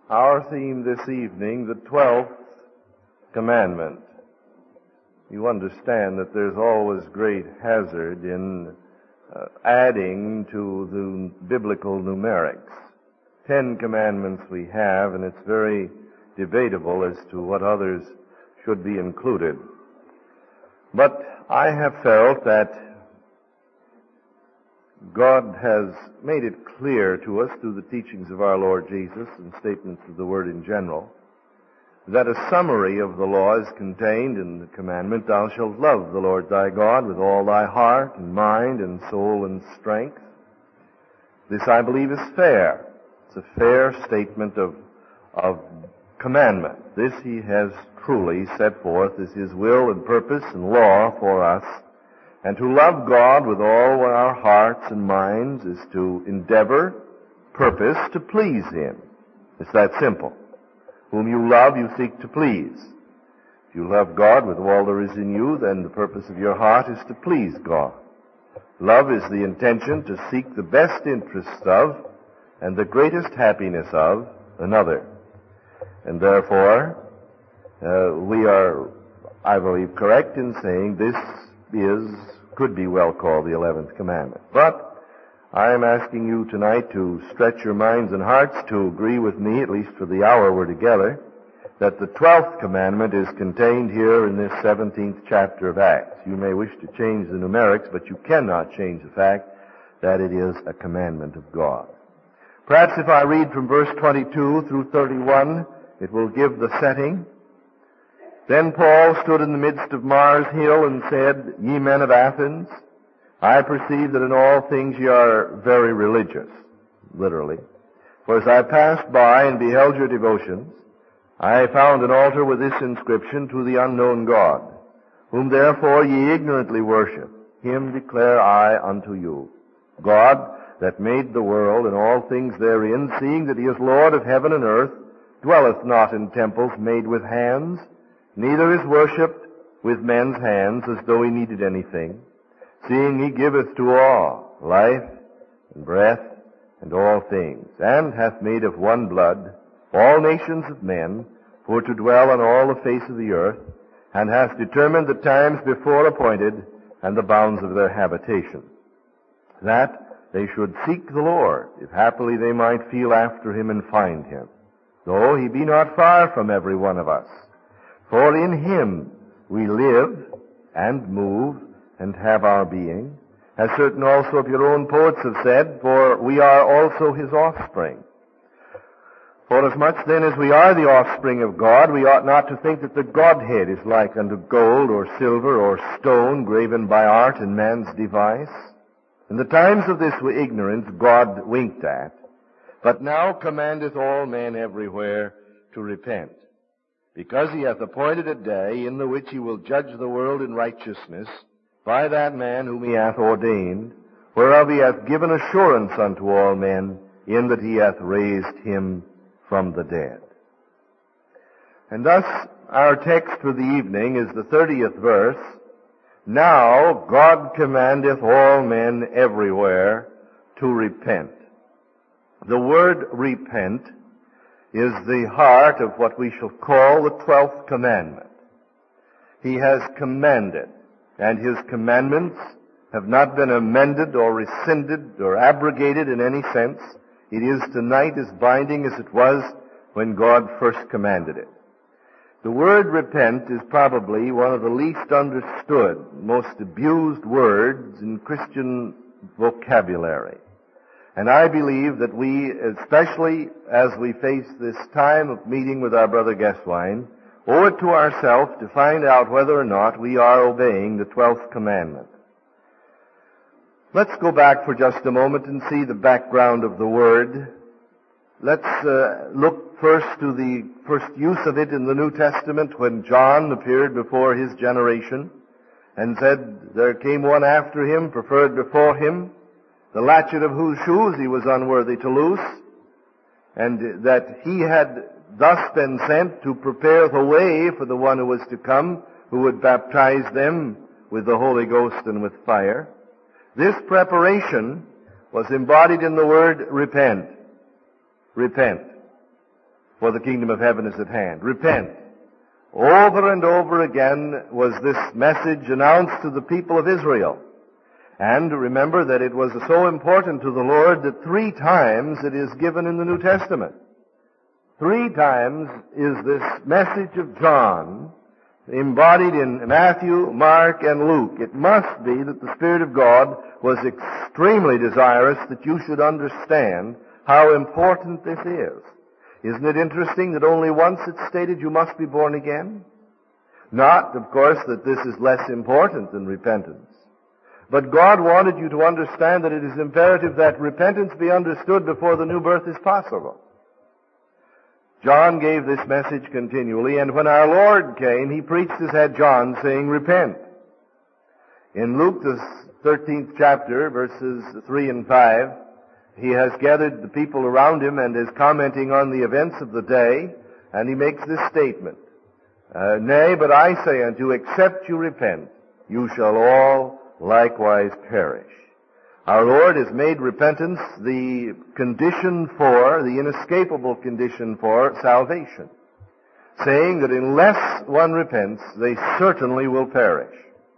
Our theme this evening, the 12th commandment. You understand that there's always great hazard in adding to the biblical numerics. 10 commandments we have, and it's very debatable as to what others should be included. But I have felt that God has made it clear to us through the teachings of our Lord Jesus and statements of the Word in general that a summary of the law is contained in the commandment, thou shalt love the Lord thy God with all thy heart and mind and soul and strength. This, I believe, is fair. It's a fair statement of commandment. This he has truly set forth as his will and purpose and law for us. And to love God with all our hearts and minds is to endeavor, purpose to please him. It's that simple. Whom you love, you seek to please. If you love God with all there is in you, then the purpose of your heart is to please God. Love is the intention to seek the best interests of and the greatest happiness of another. And therefore, we are, I believe, correct in saying this could be well called the 11th commandment. But I am asking you tonight to stretch your minds and hearts to agree with me, at least for the hour we're together, that the 12th commandment is contained here in this 17th chapter of Acts. You may wish to change the numerics, but you cannot change the fact that it is a commandment of God. Perhaps if I read from verse 22 through 31, it will give the setting. Then Paul stood in the midst of Mars Hill and said, Ye men of Athens, I perceive that in all things ye are very religious, literally. For as I passed by and beheld your devotions, I found an altar with this inscription, To the unknown God, whom therefore ye ignorantly worship. Him declare I unto you, God that made the world and all things therein, seeing that he is Lord of heaven and earth, dwelleth not in temples made with hands, neither is worshipped with men's hands as though he needed anything, seeing he giveth to all life and breath and all things, and hath made of one blood all nations of men for to dwell on all the face of the earth, and hath determined the times before appointed and the bounds of their habitation, that they should seek the Lord, if happily they might feel after him and find him, though he be not far from every one of us. For in him we live and move and have our being, as certain also of your own poets have said, for we are also his offspring. Forasmuch then as we are the offspring of God, we ought not to think that the Godhead is like unto gold or silver or stone graven by art and man's device. In the times of this ignorance God winked at, but now commandeth all men everywhere to repent, because he hath appointed a day in the which he will judge the world in righteousness by that man whom he hath ordained, whereof he hath given assurance unto all men, in that he hath raised him from the dead. And thus our text for the evening is the 30th verse. Now God commandeth all men everywhere to repent. The word repent is the heart of what we shall call the 12th commandment. He has commanded, and his commandments have not been amended or rescinded or abrogated in any sense. It is tonight as binding as it was when God first commanded it. The word repent is probably one of the least understood, most abused words in Christian vocabulary. And I believe that we, especially as we face this time of meeting with our brother Geswein, owe it to ourselves to find out whether or not we are obeying the 12th commandment. Let's go back for just a moment and see the background of the word. Let's look first to the first use of it in the New Testament when John appeared before his generation and said, There came one after him, preferred before him, the latchet of whose shoes he was unworthy to loose, and that he had thus been sent to prepare the way for the one who was to come, who would baptize them with the Holy Ghost and with fire. This preparation was embodied in the word repent. Repent. for the kingdom of heaven is at hand. Repent. Over and over again was this message announced to the people of Israel. And remember that it was so important to the Lord that 3 times it is given in the New Testament. 3 times is this message of John embodied in Matthew, Mark, and Luke. It must be that the Spirit of God was extremely desirous that you should understand how important this is. Isn't it interesting that only once it's stated you must be born again? Not, of course, that this is less important than repentance. But God wanted you to understand that it is imperative that repentance be understood before the new birth is possible. John gave this message continually, and when our Lord came, he preached as had John, saying, repent. In Luke, the 13th chapter, verses 3 and 5, he has gathered the people around him and is commenting on the events of the day, and he makes this statement, Nay, but I say unto you, except you repent, you shall all likewise perish. Our Lord has made repentance the condition for, the inescapable condition for salvation, saying that unless one repents, they certainly will perish.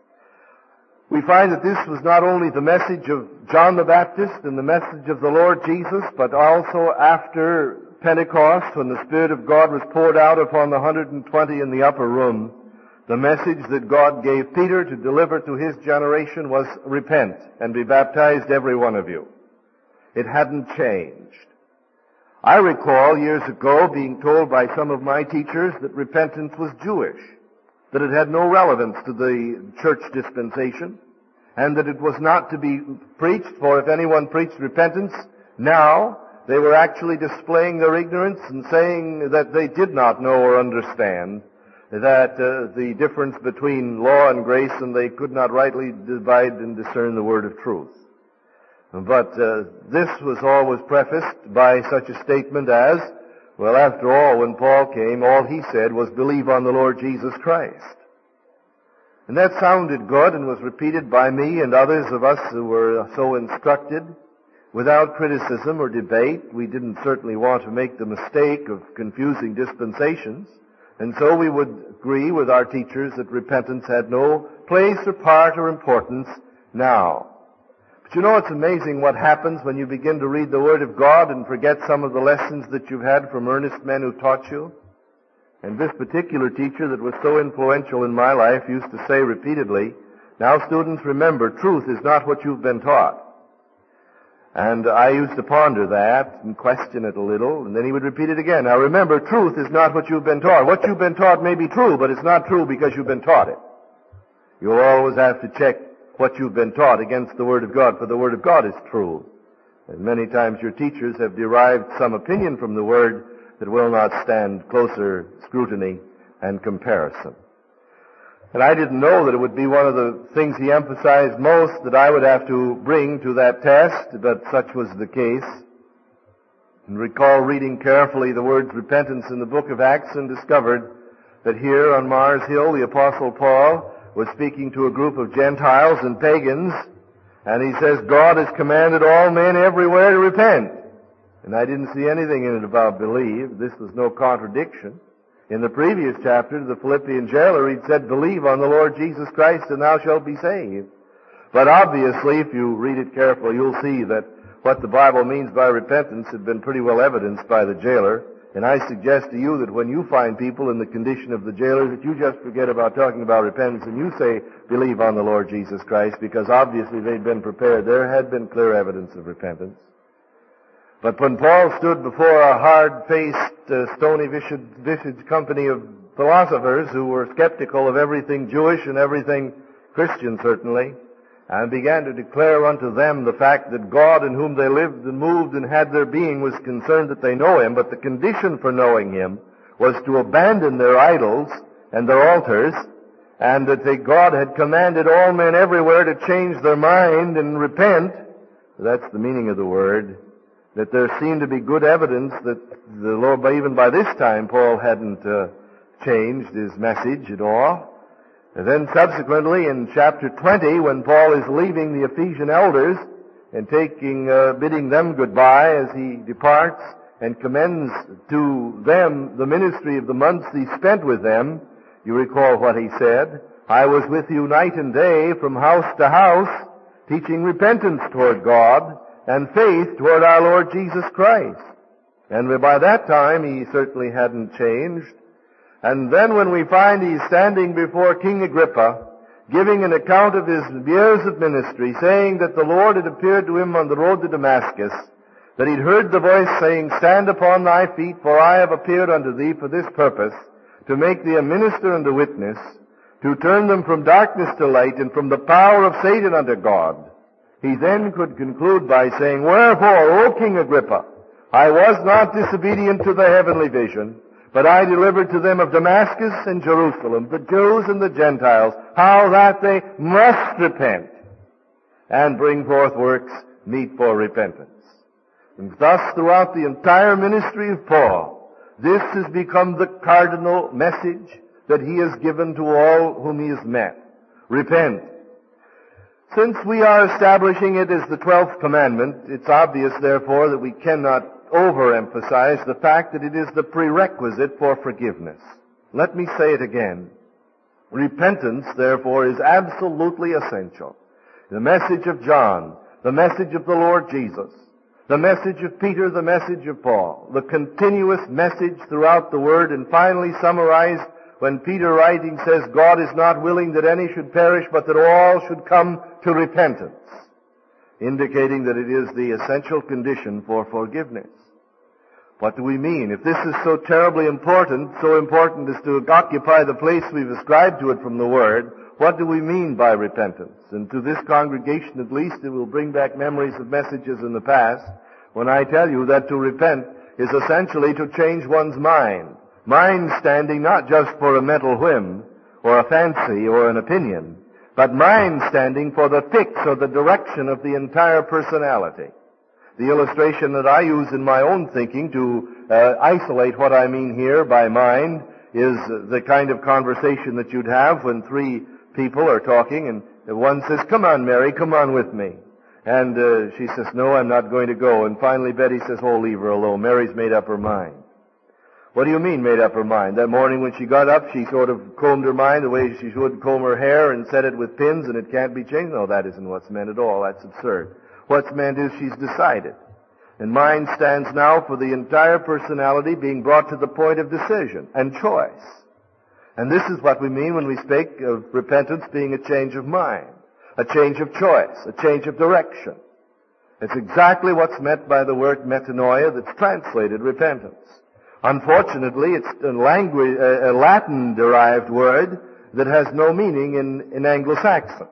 We find that this was not only the message of John the Baptist and the message of the Lord Jesus, but also after Pentecost, when the Spirit of God was poured out upon the 120 in the upper room, the message that God gave Peter to deliver to his generation was, repent and be baptized, every one of you. It hadn't changed. I recall years ago being told by some of my teachers that repentance was Jewish, that it had no relevance to the church dispensation, and that it was not to be preached, for if anyone preached repentance, now they were actually displaying their ignorance and saying that they did not know or understand that the difference between law and grace, and they could not rightly divide and discern the word of truth. But this was always prefaced by such a statement as, well, after all, when Paul came, all he said was, believe on the Lord Jesus Christ. And that sounded good and was repeated by me and others of us who were so instructed without criticism or debate. We didn't certainly want to make the mistake of confusing dispensations. And so we would agree with our teachers that repentance had no place or part or importance now. But you know, it's amazing what happens when you begin to read the Word of God and forget some of the lessons that you've had from earnest men who taught you. And this particular teacher that was so influential in my life used to say repeatedly, now students, remember, truth is not what you've been taught. And I used to ponder that and question it a little, and then he would repeat it again. Now remember, truth is not what you've been taught. What you've been taught may be true, but it's not true because you've been taught it. You'll always have to check what you've been taught against the Word of God, for the Word of God is true. And many times your teachers have derived some opinion from the Word that will not stand closer scrutiny and comparison. And I didn't know that it would be one of the things he emphasized most that I would have to bring to that test, but such was the case. And recall reading carefully the words repentance in the book of Acts and discovered that here on Mars Hill the Apostle Paul was speaking to a group of Gentiles and pagans, and he says, God has commanded all men everywhere to repent. And I didn't see anything in it about believe. This was no contradiction. In the previous chapter, the Philippian jailer, he'd said, believe on the Lord Jesus Christ and thou shalt be saved. But obviously, if you read it carefully, you'll see that what the Bible means by repentance had been pretty well evidenced by the jailer. And I suggest to you that when you find people in the condition of the jailer, that you just forget about talking about repentance and you say, believe on the Lord Jesus Christ, because obviously they'd been prepared. There had been clear evidence of repentance. But when Paul stood before a hard-faced, stony-visaged company of philosophers who were skeptical of everything Jewish and everything Christian, certainly, and began to declare unto them the fact that God in whom they lived and moved and had their being was concerned that they know Him, but the condition for knowing Him was to abandon their idols and their altars, and that God had commanded all men everywhere to change their mind and repent. That's the meaning of the word. That there seemed to be good evidence that the Lord, even by this time, Paul hadn't changed his message at all. And then subsequently in chapter 20, when Paul is leaving the Ephesian elders and bidding them goodbye as he departs, and commends to them the ministry of the months he spent with them, you recall what he said, I was with you night and day from house to house, teaching repentance toward God and faith toward our Lord Jesus Christ. And by that time he certainly hadn't changed. And then when we find he's standing before King Agrippa, giving an account of his years of ministry, saying that the Lord had appeared to him on the road to Damascus, that he'd heard the voice saying, Stand upon thy feet, for I have appeared unto thee for this purpose, to make thee a minister and a witness, to turn them from darkness to light, and from the power of Satan unto God. He then could conclude by saying, Wherefore, O King Agrippa, I was not disobedient to the heavenly vision, but I delivered to them of Damascus and Jerusalem, the Jews and the Gentiles, how that they must repent and bring forth works meet for repentance. And thus, throughout the entire ministry of Paul, this has become the cardinal message that he has given to all whom he has met. Repent. Since we are establishing it as the 12th commandment, it's obvious, therefore, that we cannot overemphasize the fact that it is the prerequisite for forgiveness. Let me say it again. Repentance, therefore, is absolutely essential. The message of John, the message of the Lord Jesus, the message of Peter, the message of Paul, the continuous message throughout the Word, and finally summarized when Peter writing says, God is not willing that any should perish, but that all should come to repentance, indicating that it is the essential condition for forgiveness. What do we mean? If this is so terribly important, so important as to occupy the place we've ascribed to it from the Word, what do we mean by repentance? And to this congregation at least, it will bring back memories of messages in the past when I tell you that to repent is essentially to change one's mind. Mind standing not just for a mental whim or a fancy or an opinion, but mind standing for the fix or the direction of the entire personality. The illustration that I use in my own thinking to isolate what I mean here by mind is the kind of conversation that you'd have when three people are talking and one says, Come on, Mary, come on with me. And she says, No, I'm not going to go. And finally Betty says, Oh, leave her alone. Mary's made up her mind. What do you mean, made up her mind? That morning when she got up, she sort of combed her mind the way she would comb her hair and set it with pins and it can't be changed? No, that isn't what's meant at all. That's absurd. What's meant is she's decided. And mind stands now for the entire personality being brought to the point of decision and choice. And this is what we mean when we speak of repentance being a change of mind, a change of choice, a change of direction. It's exactly what's meant by the word metanoia that's translated repentance. Unfortunately, it's a Latin-derived word that has no meaning in Anglo-Saxon.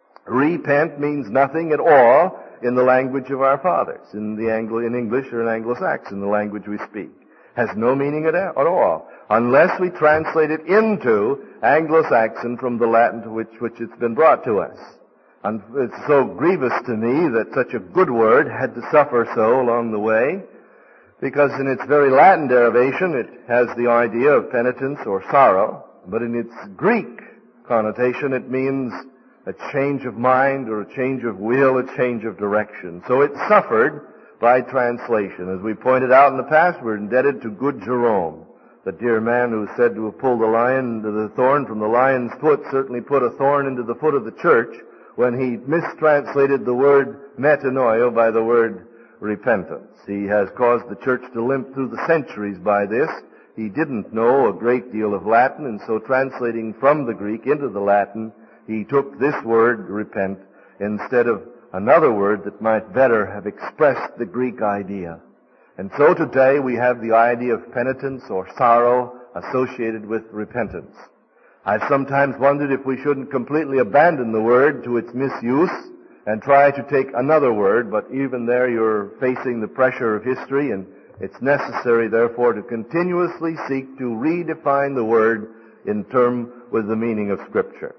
Repent means nothing at all in the language of our fathers, in English or in Anglo-Saxon, the language we speak. Has no meaning at all, unless we translate it into Anglo-Saxon from the Latin to which it's been brought to us. And it's so grievous to me that such a good word had to suffer so along the way, because in its very Latin derivation it has the idea of penitence or sorrow, but in its Greek connotation it means a change of mind or a change of will, a change of direction. So it suffered by translation. As we pointed out in the past, we're indebted to good Jerome, the dear man who is said to have pulled the thorn from the lion's foot, certainly put a thorn into the foot of the church when he mistranslated the word metanoia by the word repentance. He has caused the church to limp through the centuries by this. He didn't know a great deal of Latin, and so translating from the Greek into the Latin, he took this word, repent, instead of another word that might better have expressed the Greek idea. And so today we have the idea of penitence or sorrow associated with repentance. I've sometimes wondered if we shouldn't completely abandon the word to its misuse and try to take another word, but even there you're facing the pressure of history, and it's necessary, therefore, to continuously seek to redefine the word in term with the meaning of Scripture.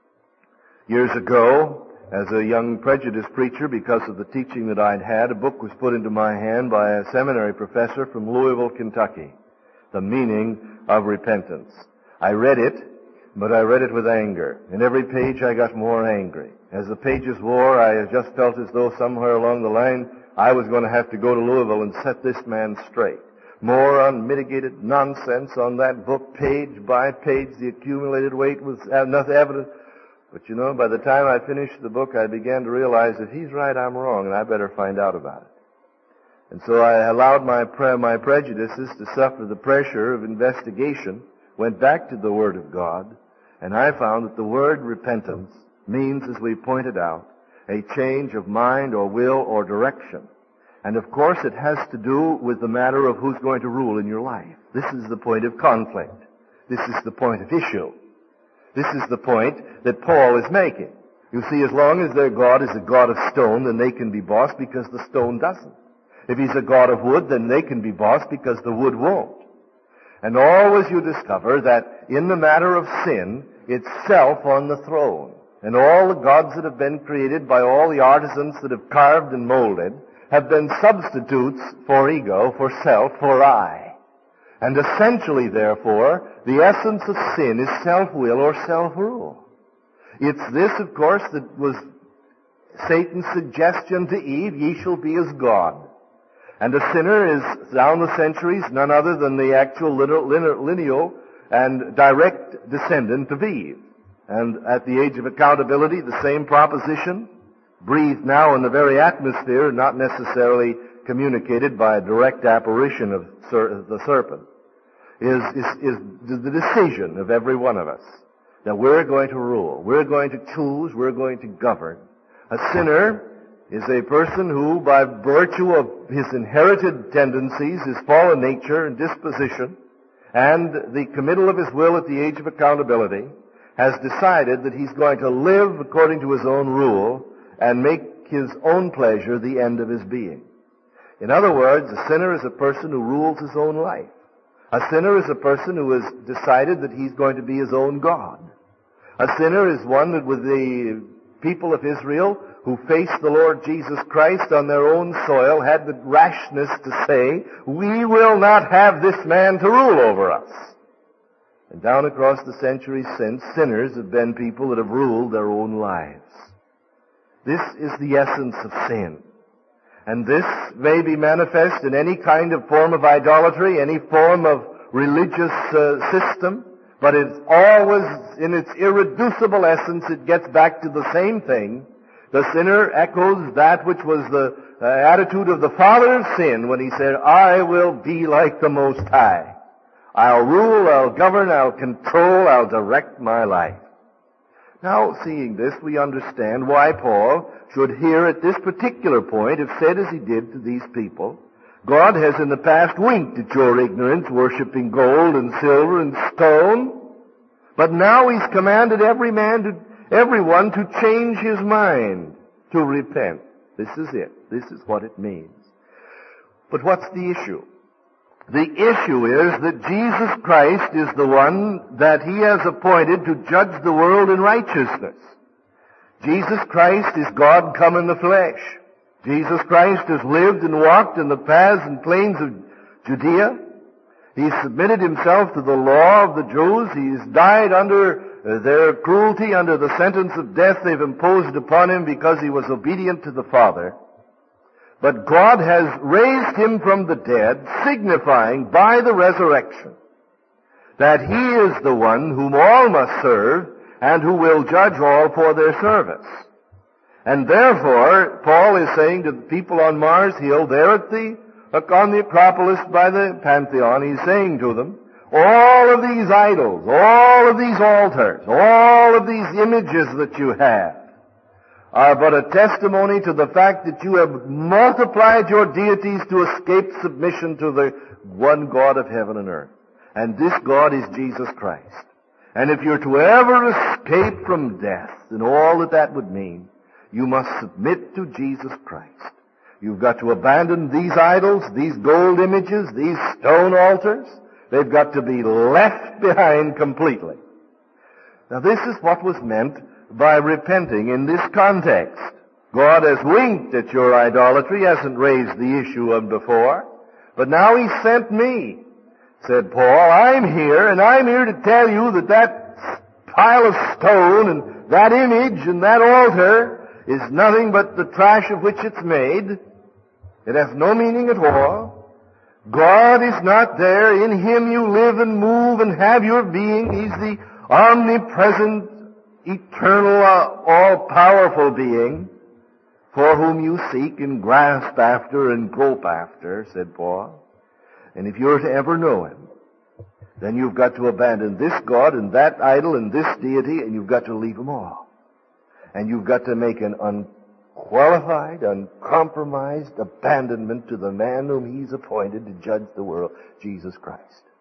Years ago, as a young prejudice preacher, because of the teaching that I'd had, a book was put into my hand by a seminary professor from Louisville, Kentucky, The Meaning of Repentance. I read it, but I read it with anger. In every page I got more angry. As the pages wore, I just felt as though somewhere along the line I was going to have to go to Louisville and set this man straight. More unmitigated nonsense on that book, page by page. The accumulated weight was enough evidence. But you know, by the time I finished the book, I began to realize that he's right, I'm wrong, and I better find out about it. And so I allowed my prejudices to suffer the pressure of investigation, went back to the Word of God, and I found that the word repentance means, as we pointed out, a change of mind or will or direction. And of course it has to do with the matter of who's going to rule in your life. This is the point of conflict. This is the point of issue. This is the point that Paul is making. You see, as long as their God is a God of stone, then they can be bossed because the stone doesn't. If he's a God of wood, then they can be bossed because the wood won't. And always you discover that in the matter of sin, it's self on the throne. And all the gods that have been created by all the artisans that have carved and molded have been substitutes for ego, for self, for I. And essentially, therefore, the essence of sin is self-will or self-rule. It's this, of course, that was Satan's suggestion to Eve, ye shall be as God. And a sinner is, down the centuries, none other than the actual lineal and direct descendant of Eve. And at the age of accountability, the same proposition, breathed now in the very atmosphere, not necessarily communicated by a direct apparition of the serpent, is the decision of every one of us that we're going to rule, we're going to choose, we're going to govern. A sinner is a person who, by virtue of his inherited tendencies, his fallen nature and disposition, and the committal of his will at the age of accountability, has decided that he's going to live according to his own rule and make his own pleasure the end of his being. In other words, a sinner is a person who rules his own life. A sinner is a person who has decided that he's going to be his own God. A sinner is one that, with the people of Israel who faced the Lord Jesus Christ on their own soil, had the rashness to say, we will not have this man to rule over us. And down across the centuries since, sinners have been people that have ruled their own lives. This is the essence of sin. And this may be manifest in any kind of form of idolatry, any form of religious system, but it's always, in its irreducible essence, it gets back to the same thing. The sinner echoes that which was the attitude of the father of sin when he said, I will be like the Most High. I'll rule, I'll govern, I'll control, I'll direct my life. Now, seeing this, we understand why Paul should here at this particular point have said as he did to these people, God has in the past winked at your ignorance, worshipping gold and silver and stone, but now he's commanded everyone to change his mind, to repent. This is it. This is what it means. But what's the issue? The issue is that Jesus Christ is the one that he has appointed to judge the world in righteousness. Jesus Christ is God come in the flesh. Jesus Christ has lived and walked in the paths and plains of Judea. He submitted himself to the law of the Jews. He's died under their cruelty, under the sentence of death they've imposed upon him because he was obedient to the Father. But God has raised him from the dead, signifying by the resurrection that he is the one whom all must serve and who will judge all for their service. And therefore, Paul is saying to the people on Mars Hill, there on the Acropolis by the Pantheon, he's saying to them, all of these idols, all of these altars, all of these images that you have are but a testimony to the fact that you have multiplied your deities to escape submission to the one God of heaven and earth. And this God is Jesus Christ. And if you're to ever escape from death and all that that would mean, you must submit to Jesus Christ. You've got to abandon these idols, these gold images, these stone altars. They've got to be left behind completely. Now this is what was meant by repenting in this context. God has winked at your idolatry, hasn't raised the issue of before, but now he sent me, said Paul. I'm here, and I'm here to tell you that that pile of stone and that image and that altar is nothing but the trash of which it's made. It has no meaning at all. God is not there. In Him you live and move and have your being. He's the omnipresent, eternal, all-powerful being for whom you seek and grasp after and grope after, said Paul. And if you're to ever know Him, then you've got to abandon this God and that idol and this deity, and you've got to leave them all. And you've got to make an unqualified, uncompromised abandonment to the man whom He's appointed to judge the world, Jesus Christ.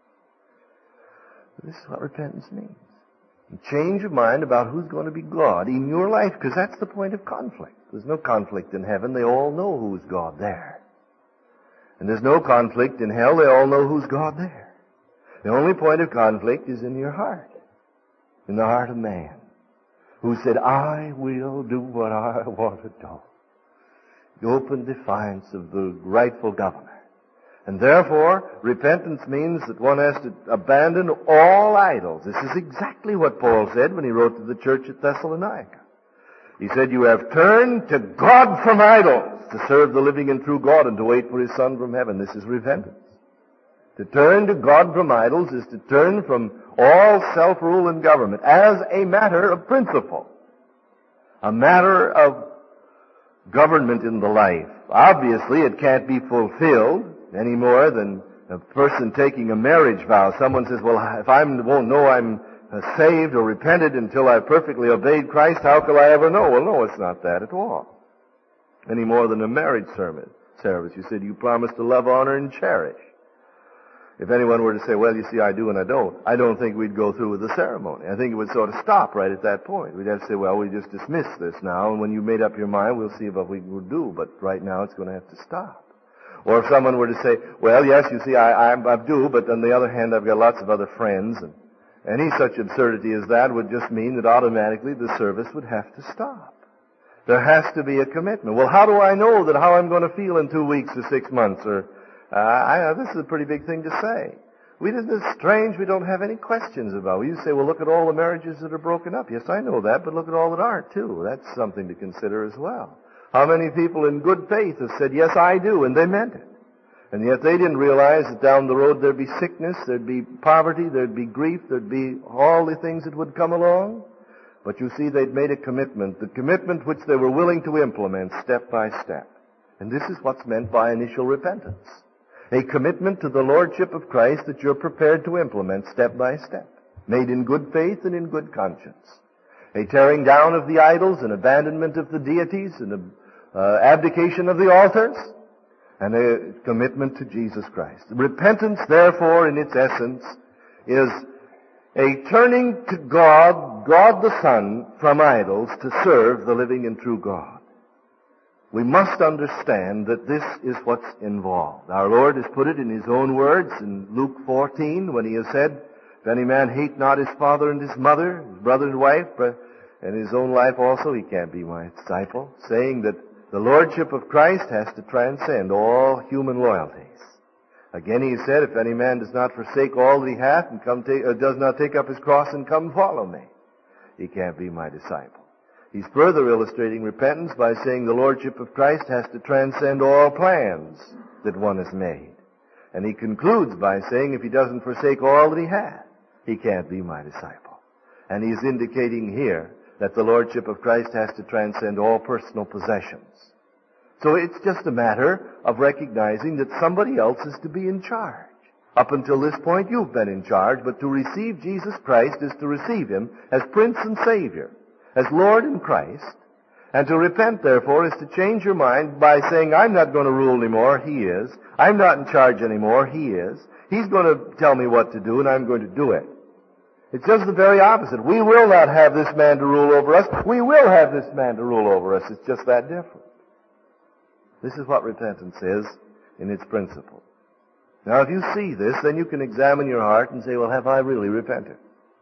This is what repentance means. A change of mind about who's going to be God in your life, because that's the point of conflict. There's no conflict in heaven. They all know who's God there. And there's no conflict in hell. They all know who's God there. The only point of conflict is in your heart, in the heart of man, who said, I will do what I want to do. The open defiance of the rightful governor. And therefore, repentance means that one has to abandon all idols. This is exactly what Paul said when he wrote to the church at Thessalonica. He said, you have turned to God from idols to serve the living and true God and to wait for His Son from heaven. This is repentance. To turn to God from idols is to turn from all self-rule and government as a matter of principle. A matter of government in the life. Obviously, it can't be fulfilled any more than a person taking a marriage vow. Someone says, well, if I won't know I'm saved or repented until I've perfectly obeyed Christ, how could I ever know? Well, no, it's not that at all. Any more than a marriage service. You said you promise to love, honor, and cherish. If anyone were to say, well, you see, I do and I don't think we'd go through with the ceremony. I think it would sort of stop right at that point. We'd have to say, well, we just dismiss this now, and when you made up your mind, we'll see what we will do, but right now it's going to have to stop. Or if someone were to say, well, yes, you see, I do, but on the other hand, I've got lots of other friends, and any such absurdity as that would just mean that automatically the service would have to stop. There has to be a commitment. Well, how do I know that how I'm going to feel in 2 weeks or 6 months or this is a pretty big thing to say. It's strange we don't have any questions about it. You say, well, look at all the marriages that are broken up. Yes, I know that, but look at all that aren't, too. That's something to consider as well. How many people in good faith have said, yes, I do, and they meant it. And yet they didn't realize that down the road there'd be sickness, there'd be poverty, there'd be grief, there'd be all the things that would come along. But you see, they'd made a commitment, the commitment which they were willing to implement step by step. And this is what's meant by initial repentance. A commitment to the Lordship of Christ that you're prepared to implement step by step, made in good faith and in good conscience. A tearing down of the idols, an abandonment of the deities, an abdication of the altars, and a commitment to Jesus Christ. Repentance, therefore, in its essence, is a turning to God, God the Son, from idols to serve the living and true God. We must understand that this is what's involved. Our Lord has put it in His own words in Luke 14 when He has said, if any man hate not his father and his mother, his brother and wife, and his own life also, he can't be my disciple, saying that the Lordship of Christ has to transcend all human loyalties. Again He said, if any man does not forsake all that he hath and does not take up his cross and come follow me, he can't be my disciple. He's further illustrating repentance by saying the Lordship of Christ has to transcend all plans that one has made. And He concludes by saying if he doesn't forsake all that he has, he can't be my disciple. And He's indicating here that the Lordship of Christ has to transcend all personal possessions. So it's just a matter of recognizing that somebody else is to be in charge. Up until this point, you've been in charge, but to receive Jesus Christ is to receive Him as Prince and Savior, as Lord and Christ, and to repent, therefore, is to change your mind by saying, I'm not going to rule anymore, He is. I'm not in charge anymore, He is. He's going to tell me what to do, and I'm going to do it. It's just the very opposite. We will not have this man to rule over us. We will have this man to rule over us. It's just that different. This is what repentance is in its principle. Now, if you see this, then you can examine your heart and say, well, have I really repented?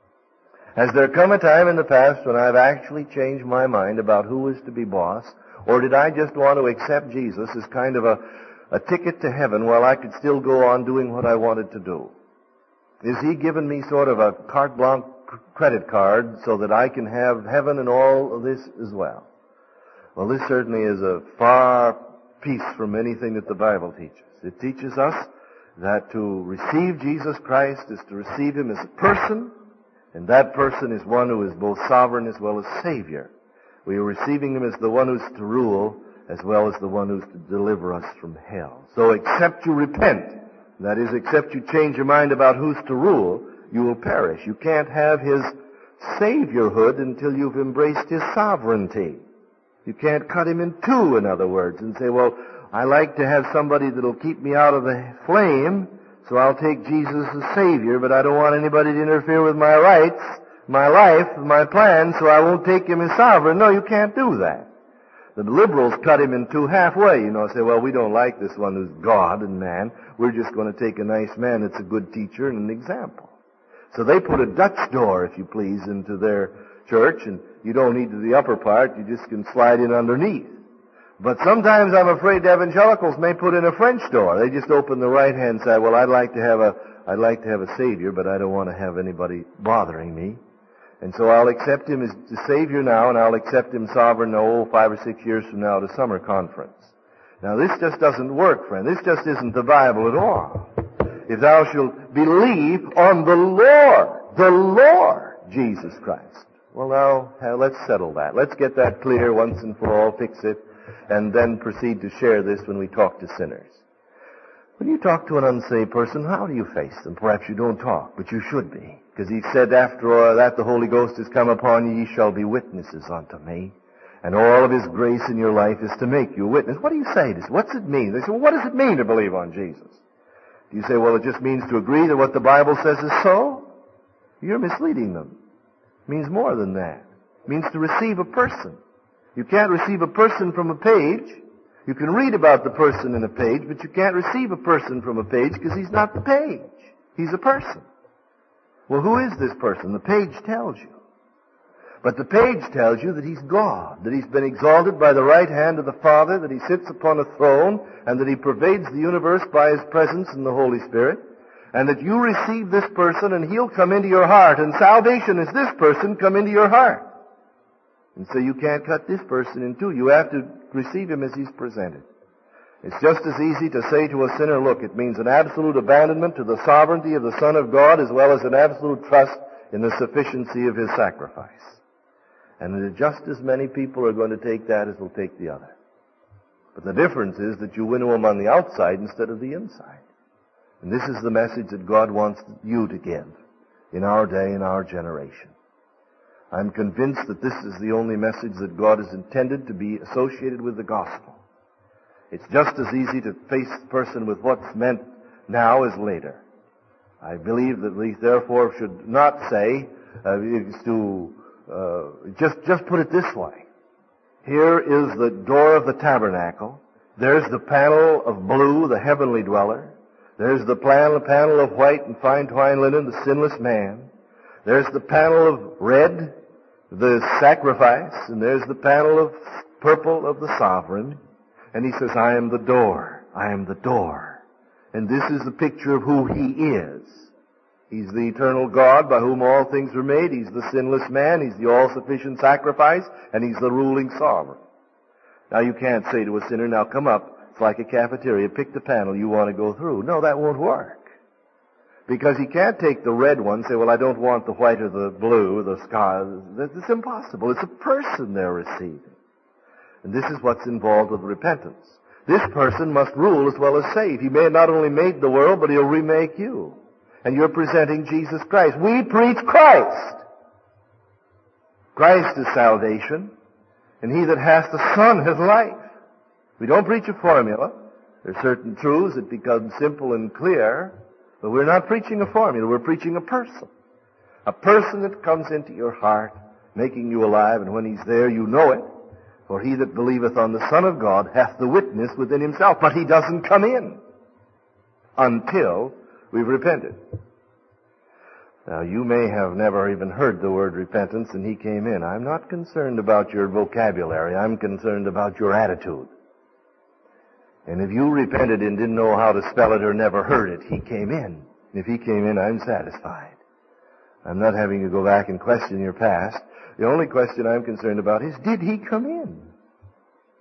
Has there come a time in the past when I've actually changed my mind about who is to be boss? Or did I just want to accept Jesus as kind of a ticket to heaven while I could still go on doing what I wanted to do? Is He given me sort of a carte blanche credit card so that I can have heaven and all of this as well? Well, this certainly is a far piece from anything that the Bible teaches. It teaches us that to receive Jesus Christ is to receive Him as a person, and that person is one who is both sovereign as well as Savior. We are receiving Him as the one who's to rule as well as the one who's to deliver us from hell. So except you repent, that is, except you change your mind about who's to rule, you will perish. You can't have His Saviorhood until you've embraced His sovereignty. You can't cut Him in two, in other words, and say, well, I like to have somebody that'll keep me out of the flame, so I'll take Jesus as Savior, but I don't want anybody to interfere with my rights, my life, my plans, so I won't take Him as sovereign. No, you can't do that. The liberals cut Him in two halfway, say, well, we don't like this one who's God and man. We're just going to take a nice man that's a good teacher and an example. So they put a Dutch door, if you please, into their church, and you don't need the upper part, you just can slide in underneath. But sometimes I'm afraid evangelicals may put in a French door. They just open the right-hand side. Well, I'd like to have a Savior, but I don't want to have anybody bothering me. And so I'll accept Him as the Savior now, and I'll accept Him sovereign, 5 or 6 years from now at a summer conference. Now this just doesn't work, friend. This just isn't the Bible at all. If thou shalt believe on the Lord Jesus Christ. Well, now, let's settle that. Let's get that clear once and for all, fix it, and then proceed to share this when we talk to sinners. When you talk to an unsaved person, how do you face them? Perhaps you don't talk, but you should be. Because He said, after all that the Holy Ghost has come upon you, ye shall be witnesses unto me. And all of His grace in your life is to make you a witness. What do you say to this? What's it mean? They say, well, what does it mean to believe on Jesus? Do you say, well, it just means to agree that what the Bible says is so? You're misleading them. It means more than that. It means to receive a person. You can't receive a person from a page. You can read about the person in a page, but you can't receive a person from a page because he's not the page. He's a person. Well, who is this person? The page tells you. But the page tells you that He's God, that He's been exalted by the right hand of the Father, that He sits upon a throne, and that He pervades the universe by His presence in the Holy Spirit, and that you receive this person and He'll come into your heart, and salvation is this person come into your heart. And so you can't cut this person in two. You have to receive Him as He's presented. It's just as easy to say to a sinner, look, it means an absolute abandonment to the sovereignty of the Son of God as well as an absolute trust in the sufficiency of His sacrifice. And just as many people are going to take that as will take the other. But the difference is that you win them on the outside instead of the inside. And this is the message that God wants you to give in our day, in our generation. I'm convinced that this is the only message that God has intended to be associated with the gospel. It's just as easy to face the person with what's meant now as later. I believe that we therefore should not say, just put it this way. Here is the door of the tabernacle. There's the panel of blue, the heavenly dweller. There's the panel of white and fine twined linen, the sinless man. There's the panel of red, the sacrifice. And there's the panel of purple of the sovereign. And He says, I am the door. I am the door. And this is the picture of who He is. He's the eternal God by whom all things were made. He's the sinless man. He's the all-sufficient sacrifice. And He's the ruling sovereign. Now you can't say to a sinner, now come up. It's like a cafeteria. Pick the panel you want to go through. No, that won't work. Because he can't take the red one and say, well, I don't want the white or the blue or the sky. It's impossible. It's a person they're receiving. And this is what's involved with repentance. This person must rule as well as save. He may have not only made the world, but He'll remake you. And you're presenting Jesus Christ. We preach Christ. Christ is salvation. And he that hath the Son has life. We don't preach a formula. There are certain truths that become simple and clear. But we're not preaching a formula. We're preaching a person. A person that comes into your heart, making you alive. And when He's there, you know it. For he that believeth on the Son of God hath the witness within himself. But he doesn't come in until we've repented. Now, you may have never even heard the word repentance, and He came in. I'm not concerned about your vocabulary. I'm concerned about your attitude. And if you repented and didn't know how to spell it or never heard it, He came in. If He came in, I'm satisfied. I'm not having you go back and question your past. The only question I'm concerned about is, did He come in?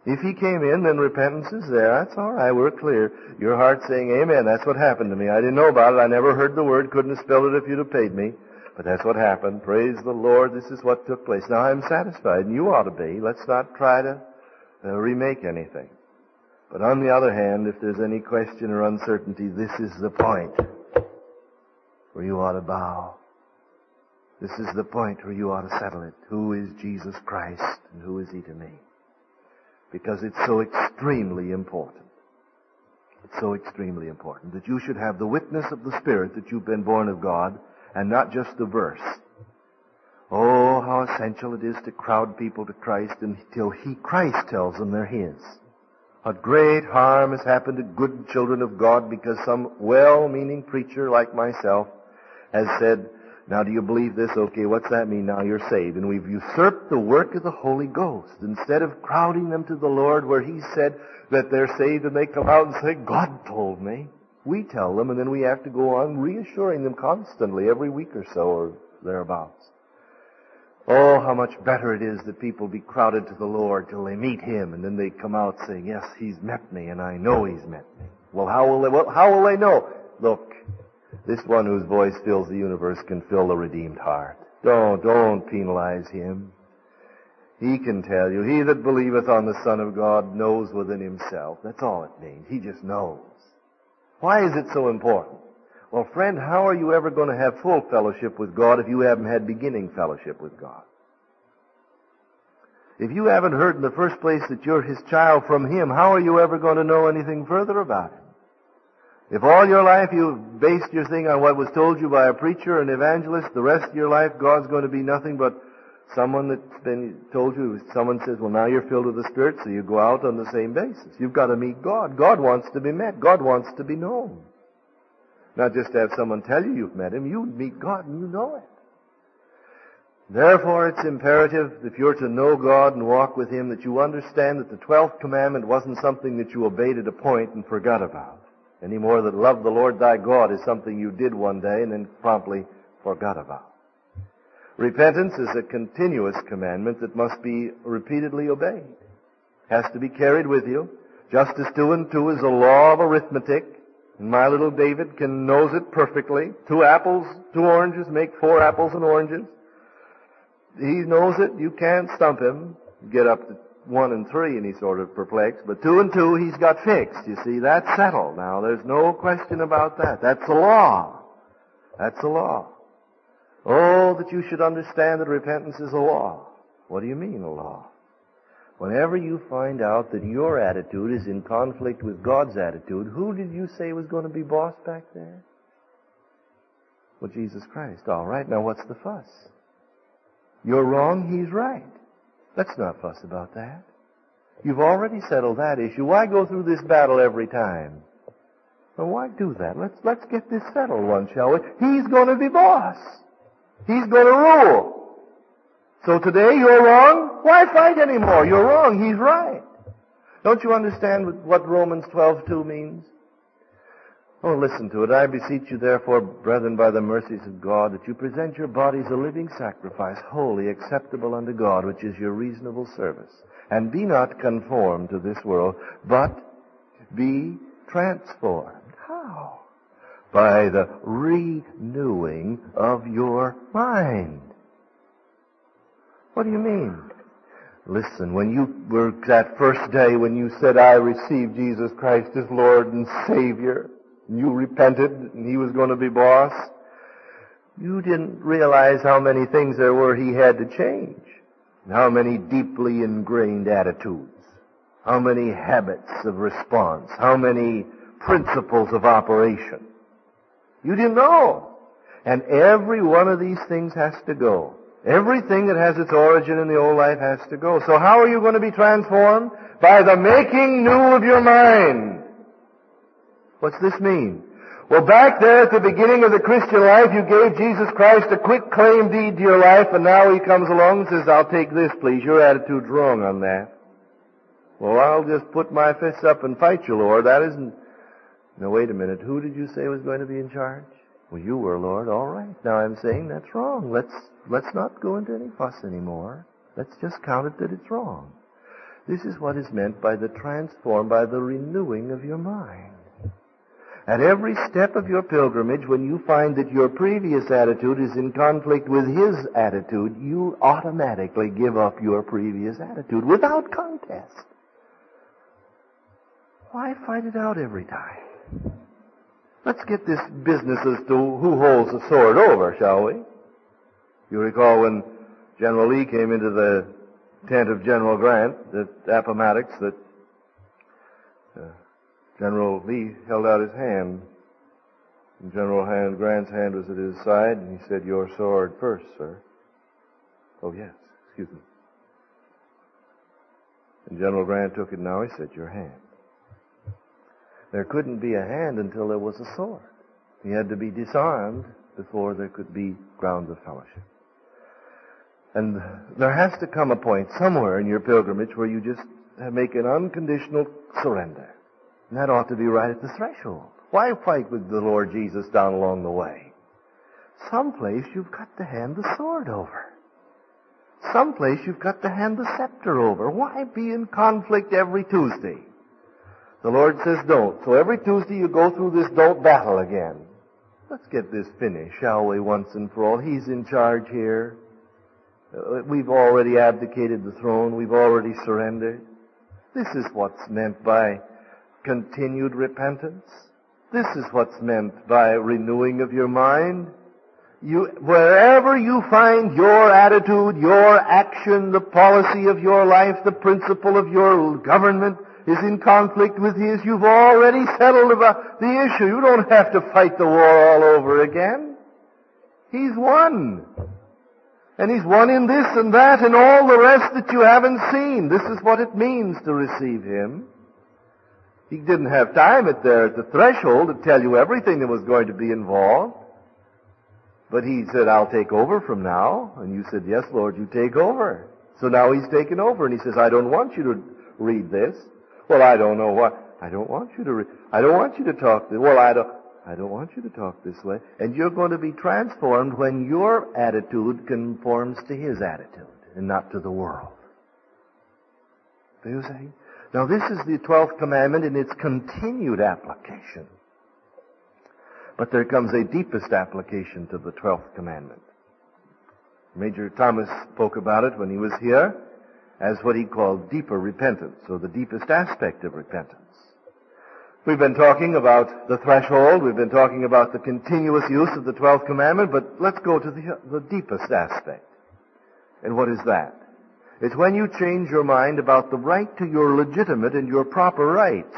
If he came in, then repentance is there. That's all right. We're clear. Your heart saying, amen. That's what happened to me. I didn't know about it. I never heard the word. Couldn't have spelled it if you'd have paid me. But that's what happened. Praise the Lord. This is what took place. Now I'm satisfied, and you ought to be. Let's not try to remake anything. But on the other hand, if there's any question or uncertainty, this is the point where you ought to bow. This is the point where you ought to settle it. Who is Jesus Christ, and who is he to me? Because it's so extremely important. It's so extremely important that you should have the witness of the Spirit that you've been born of God, and not just the verse. Oh, how essential it is to crowd people to Christ until Christ tells them they're his. What great harm has happened to good children of God because some well-meaning preacher like myself has said, now do you believe this? Okay, what's that mean? Now you're saved. And we've usurped the work of the Holy Ghost. Instead of crowding them to the Lord where he said that they're saved and they come out and say, God told me. We tell them, and then we have to go on reassuring them constantly every week or so or thereabouts. Oh, how much better it is that people be crowded to the Lord till they meet him, and then they come out saying, yes, he's met me, and I know he's met me. Well, how will they know? Look, this one whose voice fills the universe can fill the redeemed heart. Don't penalize him. He can tell you, he that believeth on the Son of God knows within himself. That's all it means. He just knows. Why is it so important? Well, friend, how are you ever going to have full fellowship with God if you haven't had beginning fellowship with God? If you haven't heard in the first place that you're his child from him, how are you ever going to know anything further about him? If all your life you've based your thing on what was told you by a preacher, an evangelist, the rest of your life God's going to be nothing but someone that's been told you, someone says, well, now you're filled with the Spirit, so you go out on the same basis. You've got to meet God. God wants to be met. God wants to be known. Not just to have someone tell you you've met him. You meet God and you know it. Therefore, it's imperative, if you're to know God and walk with him, that you understand that the 12th commandment wasn't something that you obeyed at a point and forgot about. Any more that love the Lord thy God is something you did one day and then promptly forgot about. Repentance is a continuous commandment that must be repeatedly obeyed. Has to be carried with you. Just as 2 and 2 is a law of arithmetic, and my little David knows it perfectly. 2 apples, 2 oranges make 4 apples and oranges. He knows it. You can't stump him. Get up to 1 and 3 and he's sort of perplexed. But 2 and 2 he's got fixed. You see, that's settled. Now, there's no question about that. That's a law. That's a law. Oh, that you should understand that repentance is a law. What do you mean, a law? Whenever you find out that your attitude is in conflict with God's attitude, who did you say was going to be boss back there? Well, Jesus Christ. All right, now what's the fuss? You're wrong, he's right. Let's not fuss about that. You've already settled that issue. Why go through this battle every time? Well, why do that? Let's get this settled once, shall we? He's going to be boss. He's going to rule. So today you're wrong. Why fight anymore? You're wrong. He's right. Don't you understand what Romans 12:2 means? Oh, listen to it. I beseech you, therefore, brethren, by the mercies of God, that you present your bodies a living sacrifice, holy, acceptable unto God, which is your reasonable service. And be not conformed to this world, but be transformed. How? By the renewing of your mind. What do you mean? Listen, when you were that first day when you said, I received Jesus Christ as Lord and Savior, and you repented and he was going to be boss, you didn't realize how many things there were he had to change. How many deeply ingrained attitudes. How many habits of response. How many principles of operation. You didn't know. And every one of these things has to go. Everything that has its origin in the old life has to go. So how are you going to be transformed? By the making new of your mind. What's this mean? Well, back there at the beginning of the Christian life, you gave Jesus Christ a quick claim deed to your life, and now he comes along and says, I'll take this, please. Your attitude's wrong on that. Well, I'll just put my fists up and fight you, Lord. That isn't... Now, wait a minute. Who did you say was going to be in charge? Well, you were, Lord. All right. Now, I'm saying that's wrong. Let's not go into any fuss anymore. Let's just count it that it's wrong. This is what is meant by the transform, by the renewing of your mind. At every step of your pilgrimage, when you find that your previous attitude is in conflict with His attitude, you automatically give up your previous attitude without contest. Why fight it out every time? Let's get this business as to who holds the sword over, shall we? You recall when General Lee came into the tent of General Grant at Appomattox that General Lee held out his hand. And General Grant's hand was at his side, and he said, "Your sword first, sir." "Oh, yes, excuse me." And General Grant took it now. He said, "Your hand." There couldn't be a hand until there was a sword. He had to be disarmed before there could be grounds of fellowship. And there has to come a point somewhere in your pilgrimage where you just make an unconditional surrender. And that ought to be right at the threshold. Why fight with the Lord Jesus down along the way? Someplace you've got to hand the sword over. Someplace you've got to hand the scepter over. Why be in conflict every Tuesday? The Lord says don't. So every Tuesday you go through this don't battle again. Let's get this finished, shall we, once and for all? He's in charge here. We've already abdicated the throne. We've already surrendered. This is what's meant by continued repentance. This is what's meant by renewing of your mind. Wherever you find your attitude, your action, the policy of your life, the principle of your government is in conflict with His, you've already settled about the issue. You don't have to fight the war all over again. He's won. And He's won in this and that and all the rest that you haven't seen. This is what it means to receive Him. He didn't have time at the threshold to tell you everything that was going to be involved. But He said, "I'll take over from now." And you said, "Yes, Lord, you take over." So now He's taken over, and He says, "I don't want you to read this." "Well, I don't know what. I don't want you to read. I don't want you to talk this. Well, I don't want you to talk this way." And you're going to be transformed when your attitude conforms to His attitude and not to the world. Do you see? Now, this is the 12th commandment in its continued application. But there comes a deepest application to the 12th commandment. Major Thomas spoke about it when he was here as what he called deeper repentance, or the deepest aspect of repentance. We've been talking about the threshold, we've been talking about the continuous use of the 12th commandment, but let's go to the deepest aspect. And what is that? It's when you change your mind about the right to your legitimate and your proper rights.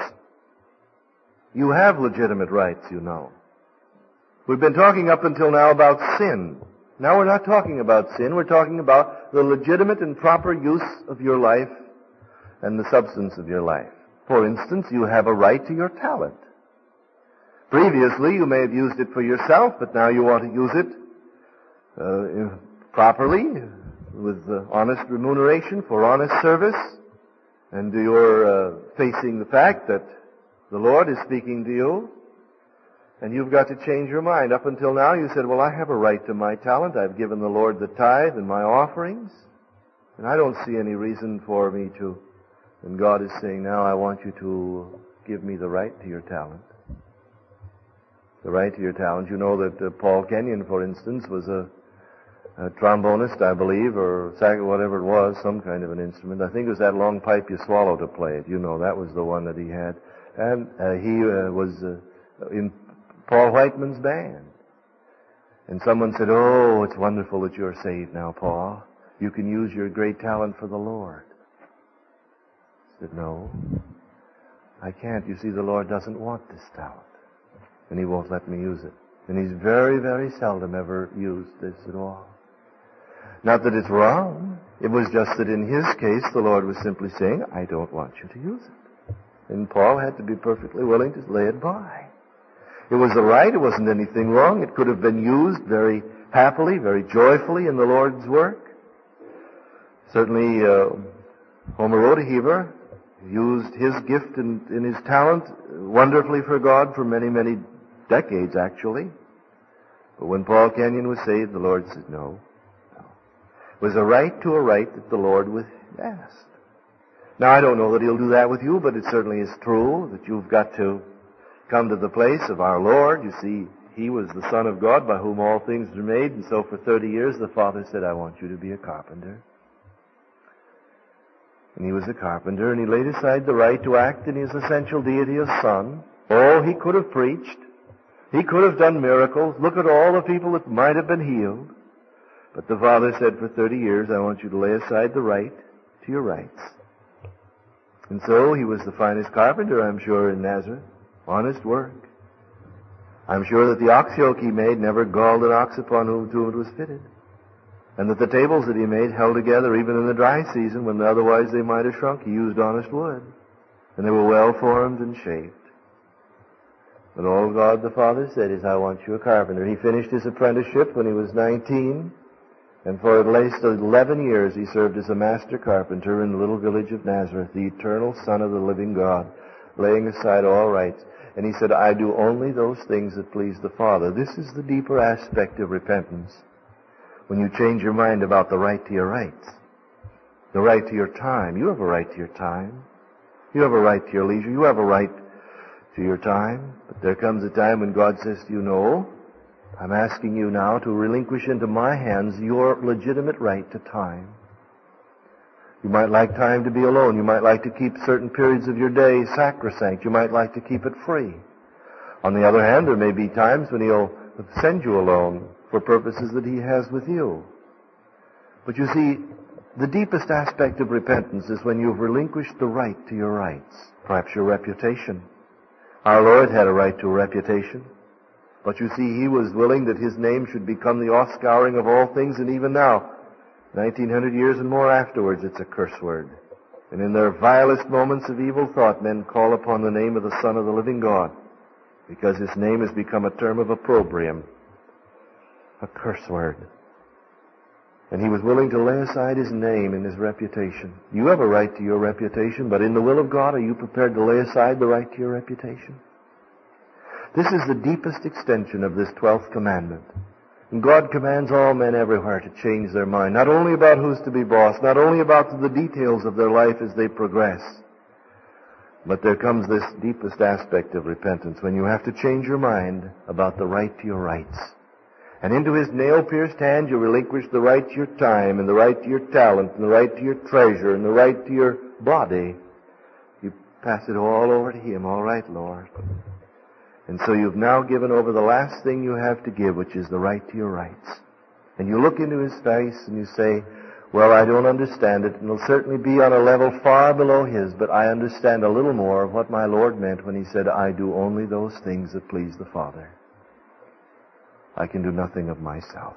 You have legitimate rights, you know. We've been talking up until now about sin. Now we're not talking about sin, we're talking about the legitimate and proper use of your life and the substance of your life. For instance, you have a right to your talent. Previously, you may have used it for yourself, but now you want to use it properly, with honest remuneration for honest service, and you're facing the fact that the Lord is speaking to you, and you've got to change your mind. Up until now, you said, "Well, I have a right to my talent. I've given the Lord the tithe and my offerings, and I don't see any reason for me to." And God is saying, "Now I want you to give me the right to your talent." The right to your talent. You know that Paul Kenyon, for instance, was a trombonist, I believe, or whatever it was, some kind of an instrument. I think it was that long pipe you swallow to play it. You know, that was the one that he had. And he was in Paul Whiteman's band. And someone said, "Oh, it's wonderful that you're saved now, Paul. You can use your great talent for the Lord." I said, "No, I can't. You see, the Lord doesn't want this talent. And He won't let me use it. And He's very, very seldom ever used this at all." Not that it's wrong. It was just that in his case, the Lord was simply saying, "I don't want you to use it." And Paul had to be perfectly willing to lay it by. It was the right. It wasn't anything wrong. It could have been used very happily, very joyfully in the Lord's work. Certainly, Homer Rodeheaver used his gift and his talent wonderfully for God for many, many decades, actually. But when Paul Kenyon was saved, the Lord said, no. It was a right to a right that the Lord was asked. Now, I don't know that he'll do that with you, but it certainly is true that you've got to come to the place of our Lord. You see, he was the Son of God by whom all things were made, and so for 30 years the Father said, I want you to be a carpenter. And he was a carpenter, and he laid aside the right to act in his essential deity as Son. Oh, he could have preached. He could have done miracles. Look at all the people that might have been healed. But the Father said, for 30 years, I want you to lay aside the right to your rights. And so he was the finest carpenter, I'm sure, in Nazareth. Honest work. I'm sure that the ox yoke he made never galled an ox upon whom it was fitted. And that the tables that he made held together even in the dry season when otherwise they might have shrunk. He used honest wood. And they were well formed and shaped. But all God the Father said is, I want you a carpenter. He finished his apprenticeship when he was 19. And for at least 11 years he served as a master carpenter in the little village of Nazareth, the eternal Son of the living God, laying aside all rights. And he said, I do only those things that please the Father. This is the deeper aspect of repentance. When you change your mind about the right to your rights, the right to your time. You have a right to your time. You have a right to your leisure. You have a right to your time. But there comes a time when God says to you, no, I'm asking you now to relinquish into my hands your legitimate right to time. You might like time to be alone. You might like to keep certain periods of your day sacrosanct. You might like to keep it free. On the other hand, there may be times when he'll send you alone for purposes that he has with you. But you see, the deepest aspect of repentance is when you've relinquished the right to your rights, perhaps your reputation. Our Lord had a right to a reputation. But you see, he was willing that his name should become the offscouring of all things, and even now, 1900 years and more afterwards, it's a curse word. And in their vilest moments of evil thought, men call upon the name of the Son of the living God, because his name has become a term of opprobrium, a curse word. And he was willing to lay aside his name and his reputation. You have a right to your reputation, but in the will of God, are you prepared to lay aside the right to your reputation? This is the deepest extension of this 12th commandment. And God commands all men everywhere to change their mind, not only about who's to be boss, not only about the details of their life as they progress, but there comes this deepest aspect of repentance when you have to change your mind about the right to your rights. And into his nail-pierced hand you relinquish the right to your time, and the right to your talent, and the right to your treasure, and the right to your body. You pass it all over to him. All right, Lord. And so you've now given over the last thing you have to give, which is the right to your rights. And you look into his face and you say, well, I don't understand it, and it'll certainly be on a level far below his, but I understand a little more of what my Lord meant when he said, I do only those things that please the Father. I can do nothing of myself.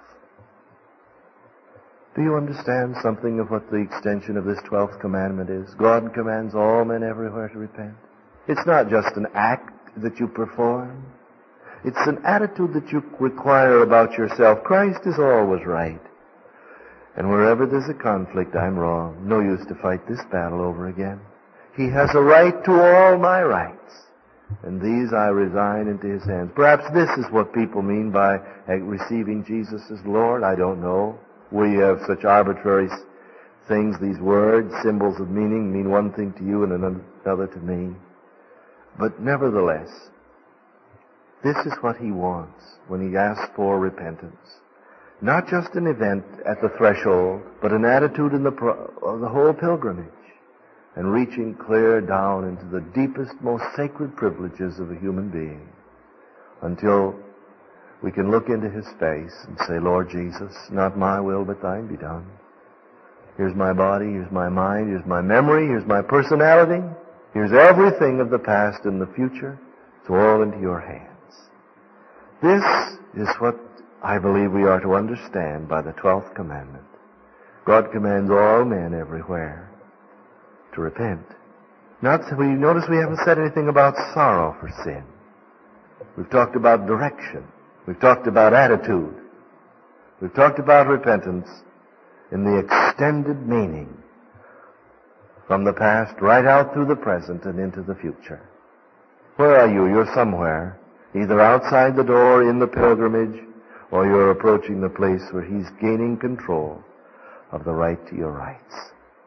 Do you understand something of what the extension of this 12th commandment is? God commands all men everywhere to repent. It's not just an act that you perform. It's an attitude that you require about yourself. Christ is always right. And wherever there's a conflict, I'm wrong. No use to fight this battle over again. He has a right to all my rights. And these I resign into his hands. Perhaps this is what people mean by receiving Jesus as Lord. I don't know. We have such arbitrary things, these words, symbols of meaning, mean one thing to you and another to me. But nevertheless, this is what he wants when he asks for repentance. Not just an event at the threshold, but an attitude in the whole pilgrimage, and reaching clear down into the deepest, most sacred privileges of a human being, until we can look into his face and say, Lord Jesus, not my will, but thine be done. Here's my body, here's my mind, here's my memory, here's my personality. Here's everything of the past and the future. It's all into your hands. This is what I believe we are to understand by the 12th commandment. God commands all men everywhere to repent. Notice we haven't said anything about sorrow for sin. We've talked about direction. We've talked about attitude. We've talked about repentance in the extended meaning, from the past right out through the present and into the future. Where are you? You're somewhere, either outside the door in the pilgrimage, or you're approaching the place where he's gaining control of the right to your rights.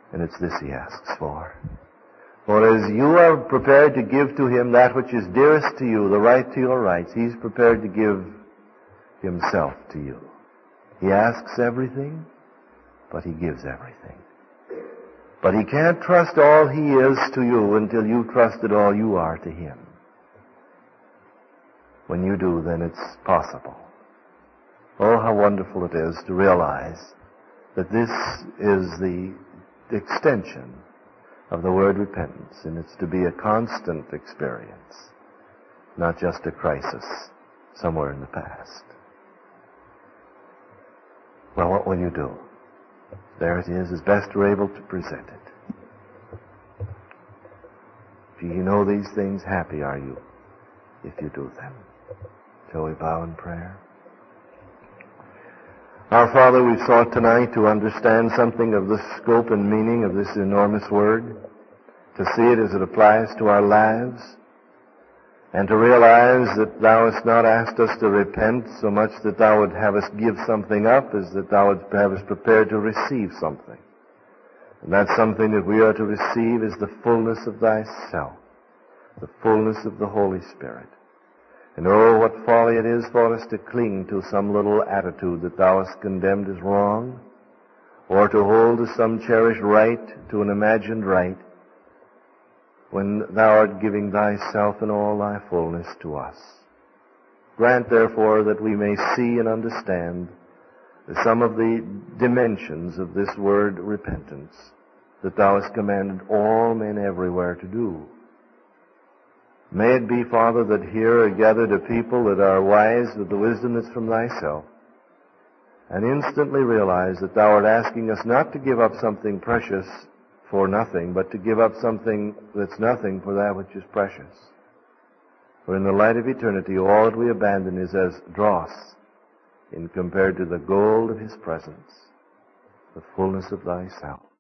And it's this he asks for. For as you are prepared to give to him that which is dearest to you, the right to your rights, he's prepared to give himself to you. He asks everything, but he gives everything. But he can't trust all he is to you until you've trusted all you are to him. When you do, then it's possible. Oh, how wonderful it is to realize that this is the extension of the word repentance, and it's to be a constant experience, not just a crisis somewhere in the past. Well, what will you do? There it is, as best we're able to present it. If you know these things, happy are you if you do them. Shall we bow in prayer? Our Father, we've sought tonight to understand something of the scope and meaning of this enormous word, to see it as it applies to our lives, and to realize that Thou hast not asked us to repent so much that Thou would have us give something up as that Thou would have us prepared to receive something. And that something that we are to receive is the fullness of Thyself, the fullness of the Holy Spirit. And oh, what folly it is for us to cling to some little attitude that Thou hast condemned as wrong, or to hold to some cherished right, to an imagined right, when Thou art giving Thyself in all Thy fullness to us. Grant, therefore, that we may see and understand some of the dimensions of this word repentance that Thou hast commanded all men everywhere to do. May it be, Father, that here are gathered a people that are wise with the wisdom that's from Thyself, and instantly realize that Thou art asking us not to give up something precious for nothing, but to give up something that's nothing for that which is precious. For in the light of eternity, all that we abandon is as dross in compared to the gold of His presence, the fullness of Thyself.